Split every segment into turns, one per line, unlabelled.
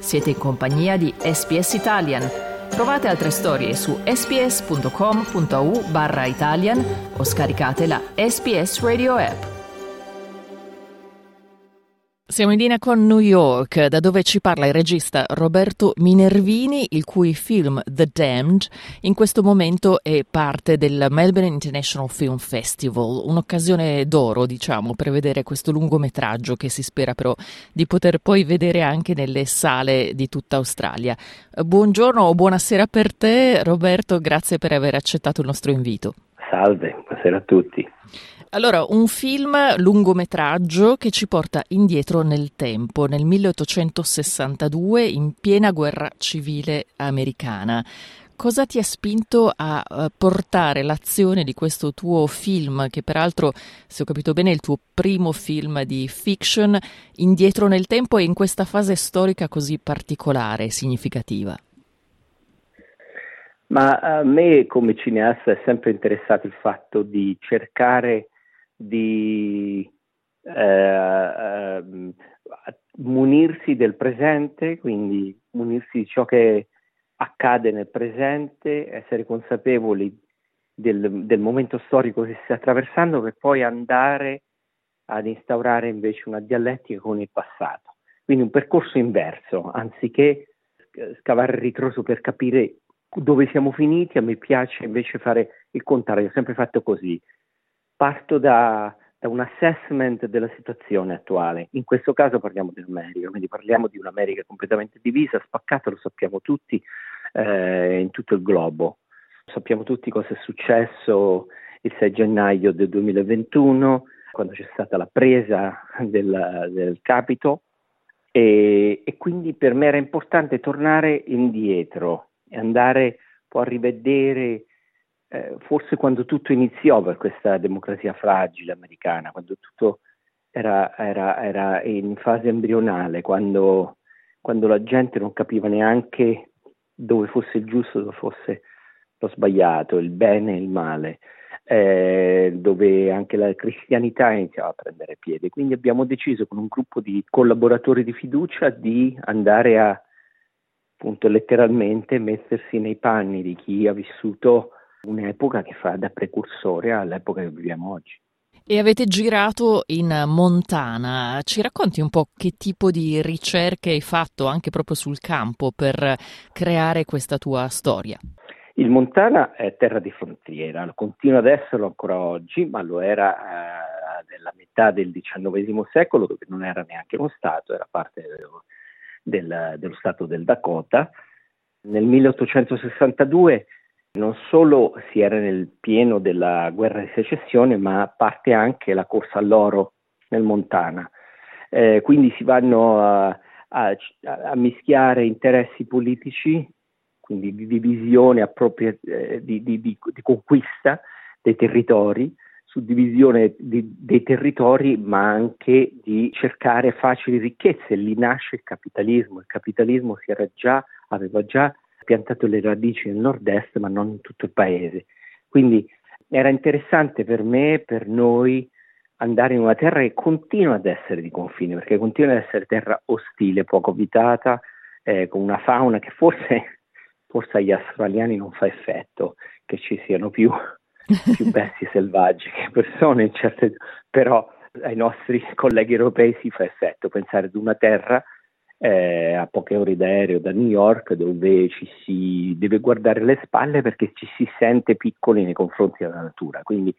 Siete in compagnia di SBS Italian. Trovate altre storie su sbs.com.au/Italian o scaricate la SBS Radio app. Siamo in linea con New York, da dove ci parla il regista Roberto Minervini, il cui film The Damned in questo momento è parte del Melbourne International Film Festival, un'occasione d'oro, diciamo, per vedere questo lungometraggio che si spera però di poter poi vedere anche nelle sale di tutta Australia. Buongiorno o buonasera per te, Roberto, grazie per aver accettato il nostro invito.
Salve, buonasera a tutti.
Allora, un film lungometraggio che ci porta indietro nel tempo, nel 1862, in piena guerra civile americana. Cosa ti ha spinto a portare l'azione di questo tuo film, che peraltro, se ho capito bene, è il tuo primo film di fiction, indietro nel tempo e in questa fase storica così particolare e significativa?
Ma a me come cineasta è sempre interessato il fatto di cercare di munirsi del presente, quindi munirsi di ciò che accade nel presente, essere consapevoli del momento storico che si sta attraversando, per poi andare ad instaurare invece una dialettica con il passato. Quindi un percorso inverso, anziché scavare il ritroso per capire dove siamo finiti, a me piace invece fare il contrario, ho sempre fatto così. Parto da un assessment della situazione attuale. In questo caso parliamo dell'America, quindi parliamo di un'America completamente divisa, spaccata, lo sappiamo tutti, in tutto il globo. Sappiamo tutti cosa è successo il 6 gennaio del 2021, quando c'è stata la presa del Capitol, e quindi per me era importante tornare indietro e andare un po' a rivedere forse quando tutto iniziò per questa democrazia fragile americana, quando tutto era in fase embrionale, quando la gente non capiva neanche dove fosse il giusto, dove fosse lo sbagliato, il bene e il male, dove anche la cristianità iniziava a prendere piede. Quindi abbiamo deciso con un gruppo di collaboratori di fiducia di andare a, appunto, letteralmente mettersi nei panni di chi ha vissuto un'epoca che fa da precursore all'epoca che viviamo oggi.
E avete girato in Montana. Ci racconti un po' che tipo di ricerche hai fatto anche proprio sul campo per creare questa tua storia?
Il Montana è terra di frontiera, continua ad esserlo ancora oggi, ma lo era nella metà del XIX secolo, dove non era neanche uno stato, era parte dello stato del Dakota. Nel 1862 non solo si era nel pieno della guerra di secessione, ma parte anche la corsa all'oro nel Montana. Quindi si vanno a mischiare interessi politici, quindi di divisione di conquista dei territori, suddivisione dei territori, ma anche di cercare facili ricchezze. Lì nasce il capitalismo. Il capitalismo aveva già piantato le radici nel nord-est, ma non in tutto il paese. Quindi era interessante per me, per noi, andare in una terra che continua ad essere di confine, perché continua ad essere terra ostile, poco abitata, con una fauna che forse agli australiani non fa effetto, che ci siano più bestie selvagge che persone, però ai nostri colleghi europei si fa effetto pensare ad una terra a poche ore d'aereo da New York, dove ci si deve guardare le spalle perché ci si sente piccoli nei confronti della natura. Quindi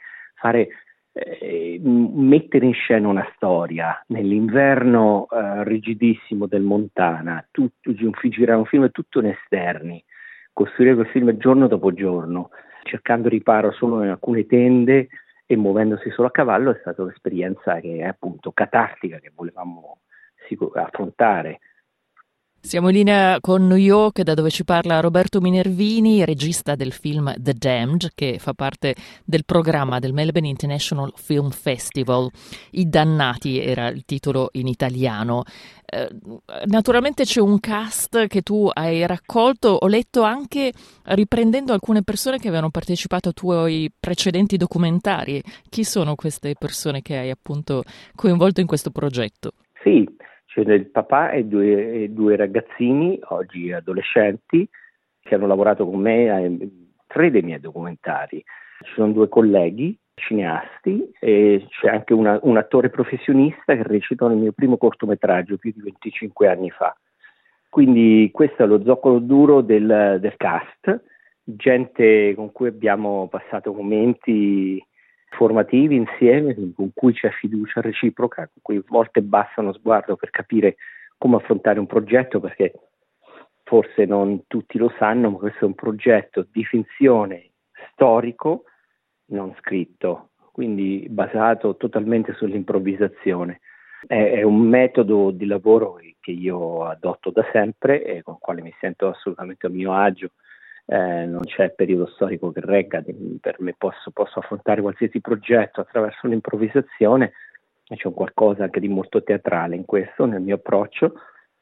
mettere in scena una storia nell'inverno rigidissimo del Montana, girare un film tutto in esterni, costruire quel film giorno dopo giorno, cercando riparo solo in alcune tende e muovendosi solo a cavallo, è stata un'esperienza che è appunto catartica, che volevamo affrontare.
Siamo in linea con New York, da dove ci parla Roberto Minervini, regista del film The Damned, che fa parte del programma del Melbourne International Film Festival. I Dannati era il titolo in italiano. Naturalmente c'è un cast che tu hai raccolto, ho letto anche riprendendo alcune persone che avevano partecipato ai tuoi precedenti documentari. Chi sono queste persone che hai appunto coinvolto in questo progetto?
Sì, C'è il papà e due ragazzini, oggi adolescenti, che hanno lavorato con me a 3 dei miei documentari. Ci sono 2 colleghi cineasti e c'è anche un attore professionista che recitò nel mio primo cortometraggio più di 25 anni fa. Quindi questo è lo zoccolo duro del cast, gente con cui abbiamo passato momenti formativi insieme, con cui c'è fiducia reciproca, con cui a volte basta uno sguardo per capire come affrontare un progetto, perché forse non tutti lo sanno, ma questo è un progetto di finzione storico non scritto, quindi basato totalmente sull'improvvisazione. È un metodo di lavoro che io adotto da sempre e con il quale mi sento assolutamente a mio agio. Non c'è periodo storico che regga, per me posso affrontare qualsiasi progetto attraverso l'improvvisazione, e c'è qualcosa anche di molto teatrale in questo, nel mio approccio,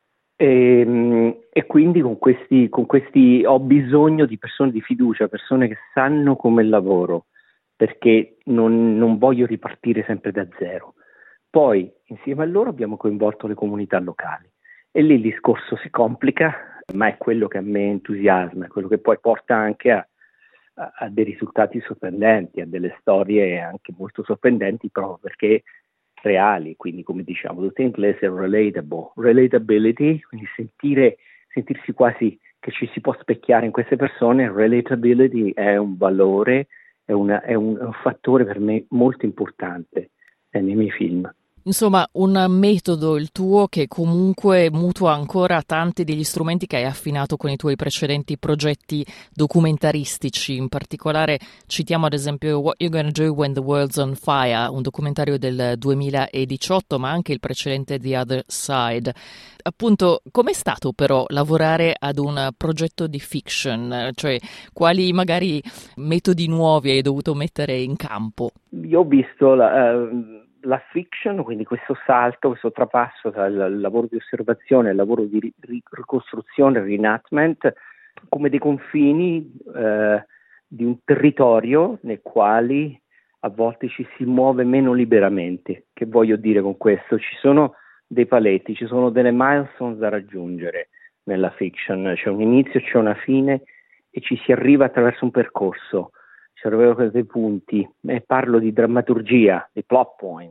e quindi con questi ho bisogno di persone di fiducia, persone che sanno come lavoro, perché non voglio ripartire sempre da zero. Poi insieme a loro abbiamo coinvolto le comunità locali e lì il discorso si complica, ma è quello che a me entusiasma, è quello che poi porta anche a dei risultati sorprendenti, a delle storie anche molto sorprendenti proprio perché reali, quindi come diciamo tutto in inglese relatability, quindi sentirsi quasi che ci si può specchiare in queste persone. Relatability è un valore, è un fattore per me molto importante nei miei film.
Insomma, un metodo il tuo che comunque mutua ancora tanti degli strumenti che hai affinato con i tuoi precedenti progetti documentaristici. In particolare citiamo ad esempio What You're Gonna Do When the World's on Fire, un documentario del 2018, ma anche il precedente The Other Side. Appunto, com'è stato però lavorare ad un progetto di fiction? Cioè, quali magari metodi nuovi hai dovuto mettere in campo?
Io ho visto la fiction, quindi questo salto, questo trapasso tra il lavoro di osservazione e il lavoro di ricostruzione, reenactment, come dei confini di un territorio nei quali a volte ci si muove meno liberamente. Che voglio dire con questo? Ci sono dei paletti, ci sono delle milestones da raggiungere nella fiction, c'è un inizio, c'è una fine e ci si arriva attraverso un percorso. Ci arrivano questi punti, parlo di drammaturgia, di plot points,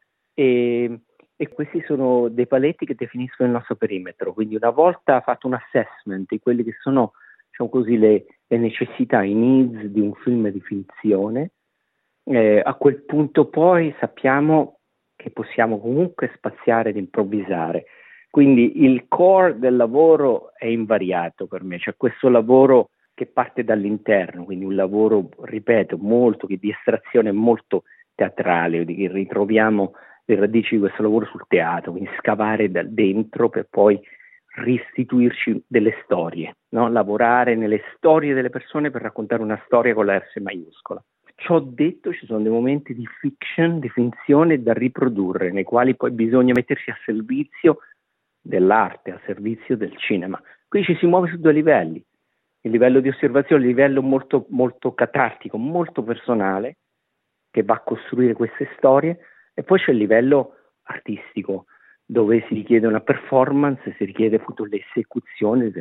e questi sono dei paletti che definiscono il nostro perimetro. Quindi una volta fatto un assessment di quelli che sono, diciamo così, le necessità, i needs di un film di finzione, a quel punto poi sappiamo che possiamo comunque spaziare ed improvvisare. Quindi il core del lavoro è invariato per me, cioè questo lavoro che parte dall'interno, quindi un lavoro, ripeto, molto di estrazione molto teatrale, di che ritroviamo le radici di questo lavoro sul teatro, quindi scavare da dentro per poi restituirci delle storie, no? Lavorare nelle storie delle persone per raccontare una storia con la S maiuscola. Ciò detto, ci sono dei momenti di fiction, di finzione da riprodurre, nei quali poi bisogna mettersi a servizio dell'arte, a servizio del cinema. Qui ci si muove su 2 livelli. Il livello di osservazione, il livello molto, molto catartico, molto personale, che va a costruire queste storie, e poi c'è il livello artistico, dove si richiede una performance, si richiede appunto l'esecuzione di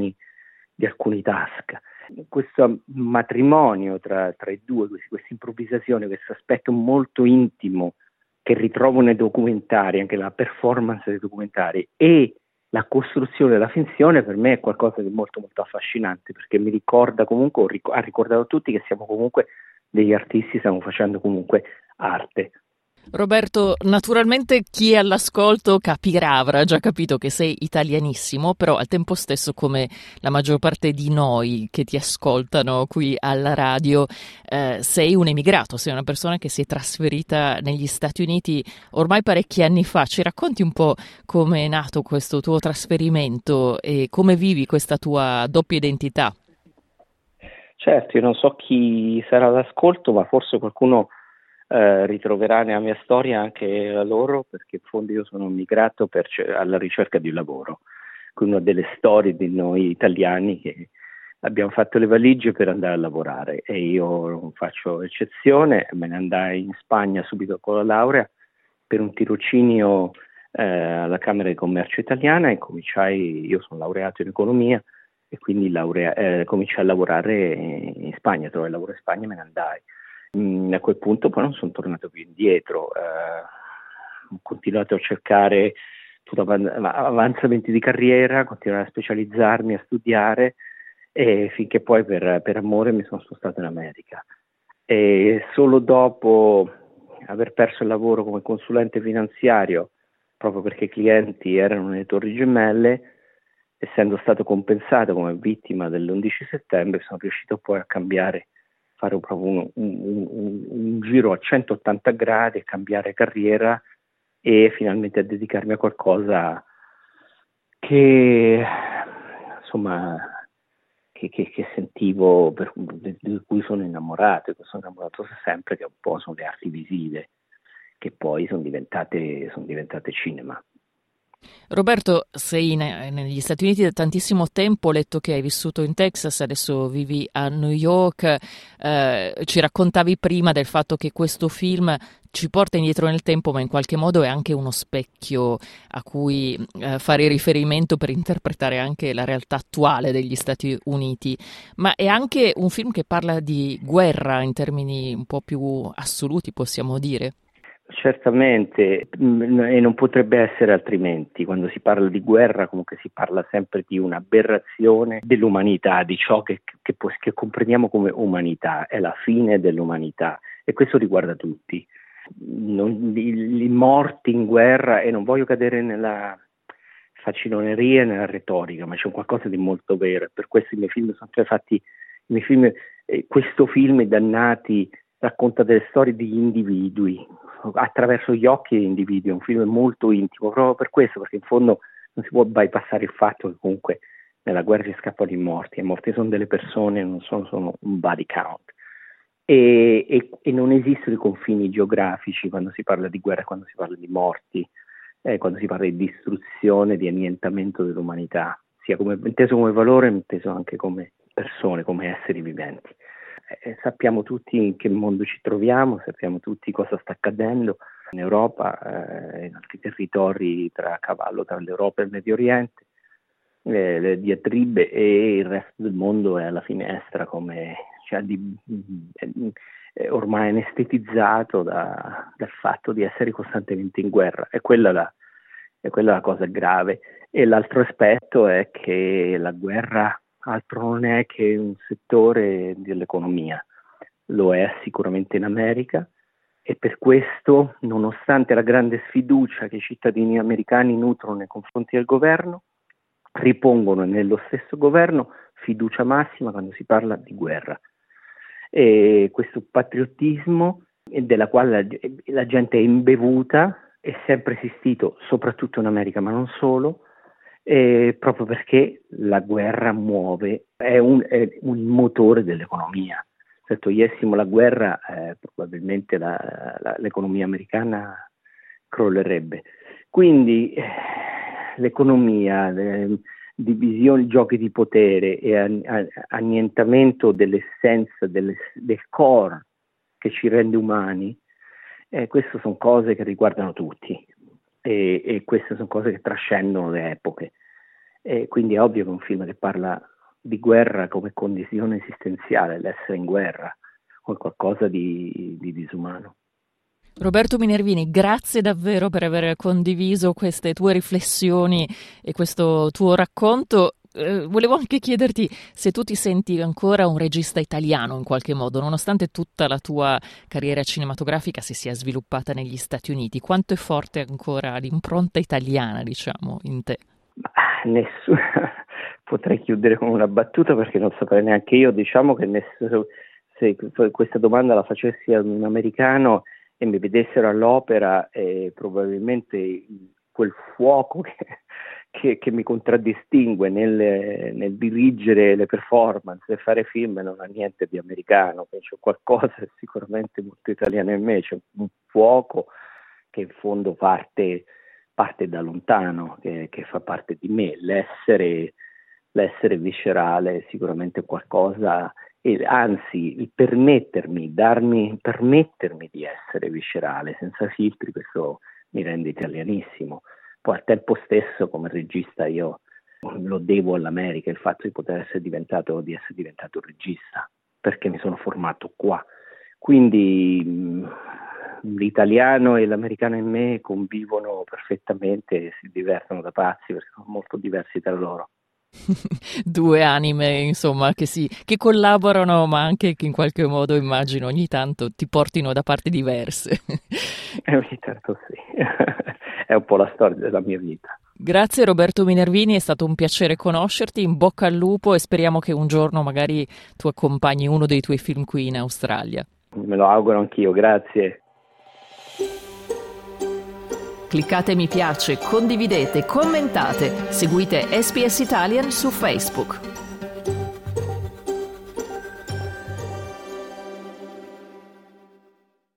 alcuni task. Questo matrimonio tra i due, questa improvvisazione, questo aspetto molto intimo che ritrovo nei documentari, anche la performance dei documentari, e la costruzione della finzione, per me è qualcosa di molto molto affascinante, perché mi ricorda comunque, ha ricordato a tutti che siamo comunque degli artisti, stiamo facendo comunque arte.
Roberto, naturalmente chi è all'ascolto capirà, avrà già capito che sei italianissimo, però al tempo stesso, come la maggior parte di noi che ti ascoltano qui alla radio, sei un emigrato, sei una persona che si è trasferita negli Stati Uniti ormai parecchi anni fa. Ci racconti un po' come è nato questo tuo trasferimento e come vivi questa tua doppia identità?
Certo, io non so chi sarà all'ascolto, ma forse qualcuno ritroverà nella mia storia anche la loro, perché in fondo io sono migrato alla ricerca di un lavoro, con una delle storie di noi italiani che abbiamo fatto le valigie per andare a lavorare, e io non faccio eccezione, me ne andai in Spagna subito con la laurea per un tirocinio alla Camera di Commercio italiana e io sono laureato in economia e quindi cominciai a lavorare in Spagna, trovai lavoro in Spagna e me ne andai. A quel punto poi non sono tornato più indietro, ho continuato a cercare avanzamenti di carriera, continuare a specializzarmi, a studiare, e finché poi per amore mi sono spostato in America. E solo dopo aver perso il lavoro come consulente finanziario, proprio perché i clienti erano nelle Torri Gemelle, essendo stato compensato come vittima dell'11 settembre, sono riuscito poi a cambiare, fare proprio un giro a 180 gradi, a cambiare carriera e finalmente a dedicarmi a qualcosa che, insomma, che sentivo, di cui sono innamorato, e che sono innamorato sempre, che un po' sono le arti visive, che poi sono diventate cinema.
Roberto, sei negli Stati Uniti da tantissimo tempo, ho letto che hai vissuto in Texas, adesso vivi a New York, ci raccontavi prima del fatto che questo film ci porta indietro nel tempo, ma in qualche modo è anche uno specchio a cui fare riferimento per interpretare anche la realtà attuale degli Stati Uniti, ma è anche un film che parla di guerra in termini un po' più assoluti, possiamo dire.
Certamente, e non potrebbe essere altrimenti. Quando si parla di guerra, comunque si parla sempre di un'aberrazione dell'umanità, di ciò che comprendiamo come umanità, è la fine dell'umanità, e questo riguarda tutti. I morti in guerra, e non voglio cadere nella faciloneria e nella retorica, ma c'è qualcosa di molto vero, per questo i miei film sono sempre fatti, questo film, I Dannati, racconta delle storie di individui attraverso gli occhi degli individui, è un film molto intimo, proprio per questo, perché in fondo non si può bypassare il fatto che comunque nella guerra si scappano i morti sono delle persone, non sono un body count, e non esistono i confini geografici quando si parla di guerra, quando si parla di morti, quando si parla di distruzione, di annientamento dell'umanità, sia inteso come valore, inteso anche come persone, come esseri viventi. Sappiamo tutti in che mondo ci troviamo, sappiamo tutti cosa sta accadendo in Europa, in altri territori a cavallo tra l'Europa e il Medio Oriente, le diatribe, e il resto del mondo è alla finestra, è ormai anestetizzato dal fatto di essere costantemente in guerra. È quella la cosa grave. E l'altro aspetto è che la guerra altro non è che un settore dell'economia, lo è sicuramente in America, e per questo, nonostante la grande sfiducia che i cittadini americani nutrono nei confronti del governo, ripongono nello stesso governo fiducia massima quando si parla di guerra. E questo patriottismo della quale la gente è imbevuta è sempre esistito, soprattutto in America, ma non solo, proprio perché la guerra muove, è un motore dell'economia. Se togliessimo la guerra, probabilmente l'economia americana crollerebbe. Quindi l'economia, divisioni, giochi di potere e annientamento dell'essenza, del core che ci rende umani, queste sono cose che riguardano tutti. E queste sono cose che trascendono le epoche, e quindi è ovvio che un film che parla di guerra come condizione esistenziale, l'essere in guerra, o qualcosa di disumano.
Roberto Minervini, grazie davvero per aver condiviso queste tue riflessioni e questo tuo racconto. Volevo anche chiederti se tu ti senti ancora un regista italiano in qualche modo, nonostante tutta la tua carriera cinematografica si sia sviluppata negli Stati Uniti. Quanto è forte ancora l'impronta italiana, diciamo, in te?
Nessuno. Potrei chiudere con una battuta, perché non saprei neanche io. Diciamo che se questa domanda la facessi a un americano e mi vedessero all'opera, probabilmente quel fuoco che mi contraddistingue nel dirigere le performance e fare film non ha niente di americano. C'è qualcosa sicuramente molto italiano in me, c'è un fuoco che in fondo parte da lontano, che fa parte di me. L'essere viscerale è sicuramente qualcosa, e anzi il permettermi di essere viscerale senza filtri, questo mi rende italianissimo. Poi al tempo stesso, come regista, io lo devo all'America il fatto di essere diventato regista, perché mi sono formato qua. Quindi l'italiano e l'americano in me convivono perfettamente e si divertono da pazzi perché sono molto diversi tra loro.
Due anime, insomma, che collaborano, ma anche che in qualche modo, immagino, ogni tanto ti portino da parti diverse.
Ogni tanto sì, è un po' la storia della mia vita.
Grazie Roberto Minervini, è stato un piacere conoscerti, in bocca al lupo e speriamo che un giorno magari tu accompagni uno dei tuoi film qui in Australia.
Me lo auguro anch'io, grazie.
Cliccate mi piace, condividete, commentate, seguite SPS Italian su Facebook.